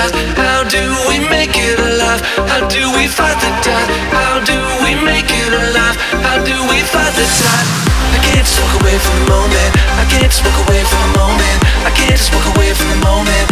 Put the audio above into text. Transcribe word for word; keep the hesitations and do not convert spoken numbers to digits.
stars? How do we make it alive? How do we fight the tide? How do we make it alive? How do we fight the tide? I can't just walk away from the moment. I can't just walk away from the moment. I can't just walk away from the moment.